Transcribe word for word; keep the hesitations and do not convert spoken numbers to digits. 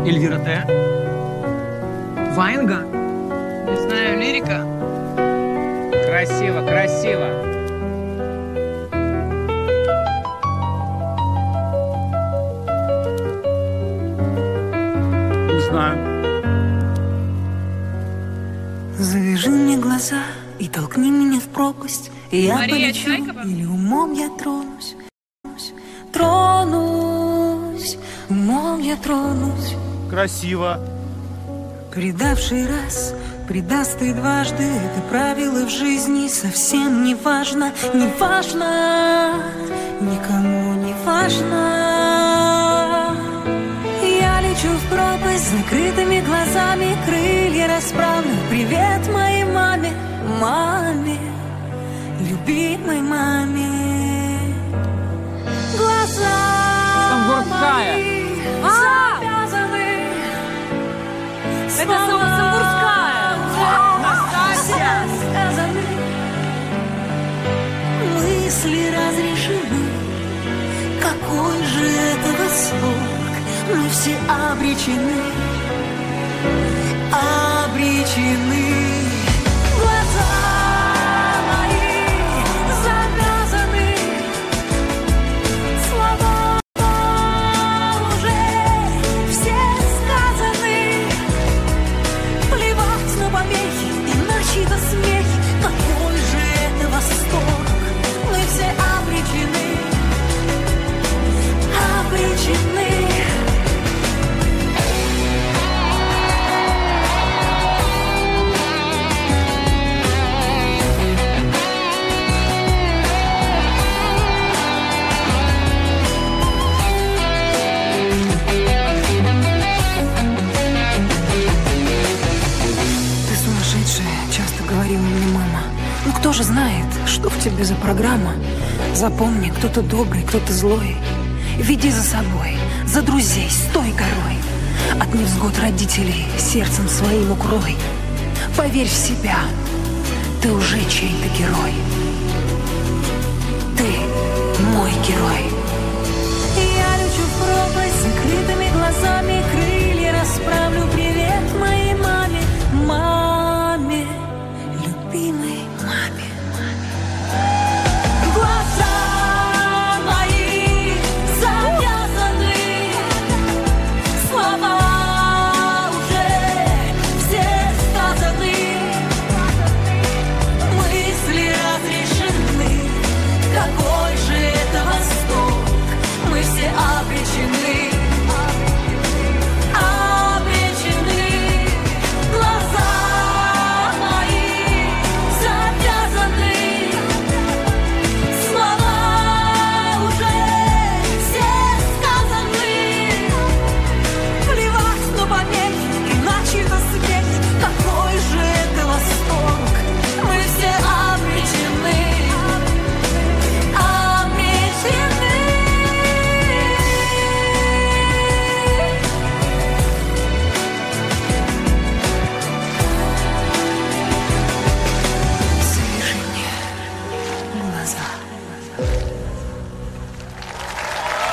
Эльвира Т. Ваенга. Не знаю, лирика. Красиво, красиво. Не знаю. Завяжи мне глаза и толкни меня в пропасть, и я Мария полечу, Чайкова? или умом я тронусь. Тронусь, умом я тронусь. Красиво. Предавший раз предаст и дважды. Это правило в жизни совсем не важно. Не важно, никому не важно. Я лечу в пропасть с закрытыми глазами, крылья расправлю. Привет моей маме, маме, любимой маме. Глаза Самбурская. мои А! завязаны. Это Самбурская. Настасья. Связаны. Мысли разрешены. Какой же это восторг. Мы все обречены. Обречены. Глаза мои завязаны. Слова уже все сказаны. Плевать на помехи и на чьи-то смехи. Какой же это восторг. Мы все обречены. Обречены. Ты сумасшедшая, часто говорила мне мама. Ну кто же знает, что в тебе за программа? Запомни, кто-то добрый, кто-то злой. Веди за собой, за друзей, стой горой. От невзгод родителей сердцем своим укрой. Поверь в себя, ты уже чей-то герой. Ты